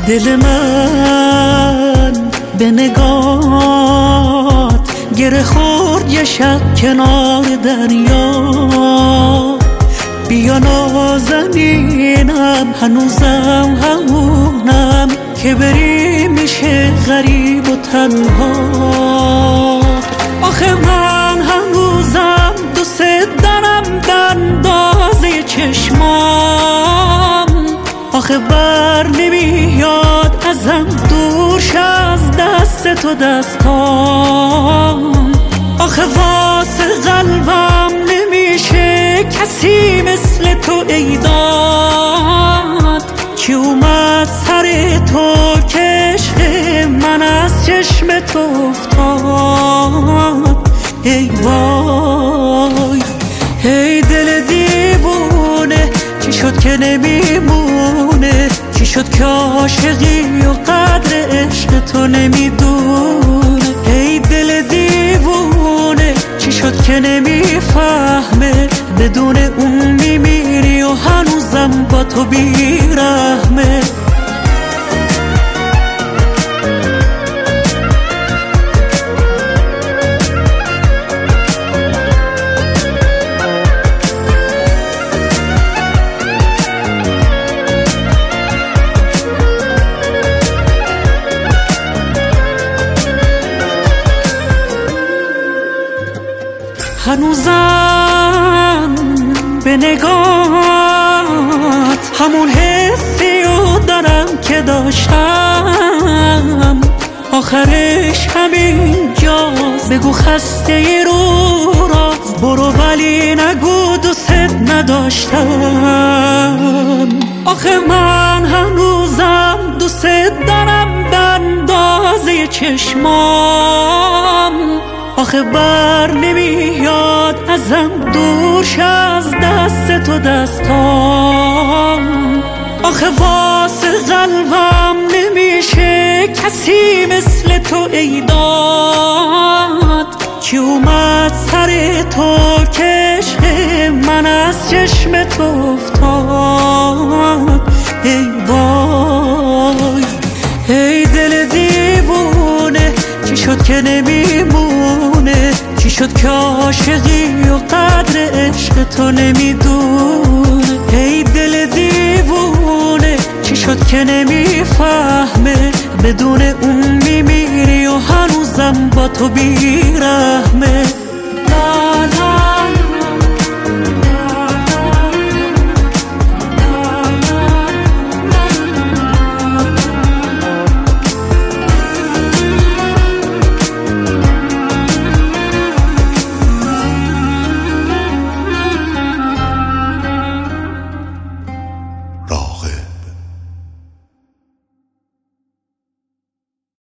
دل من به نگات گره خورد یه شب کنار دریا. بیا نازنینم هنوزم همونم که بری میشه غریب و تنها. آخه من هنوزم دوست دارم بندازه چشمام. آخه بر نمیاد ازم دورش از دست تو دستام. آخه واسه قلبم نمیشه کسی مثل تو ایداد که اومد سر تو که عشق من از چشم تو افتاد. ای وای ای دل دیوونه چی شد که نمیمونه؟ چی شد که عاشقی و قدر عشق تو نمیدونه؟ ای دل دیوونه چی شد که نمیفهمه؟ بدون اون میمیری و هنوزم با تو بیرحمه. هنوزم به نگات همون حسی رو دارم که داشتم. آخرش همین جاست. بگو خسته رو راست برو ولی نگو دوست نداشتم. آخه من هنوزم دوست دارم بندازه چشمام. آخه بر نمیاد ازم دورش از دست تو دستام. آخه واسه قلبم نمیشه کسی مثل تو ایداد که اومد سر تو که عشق من از چشم تو افتاد. ای وای ای دل دیوونه چی شد که نمیمونه؟ چی شد که عاشقی و قدر عشق تو نمیدونه؟ ای دل دیوونه چی شد که نمیفهمه؟ بدون اون میمیری و هنوزم با تو بیرحمه.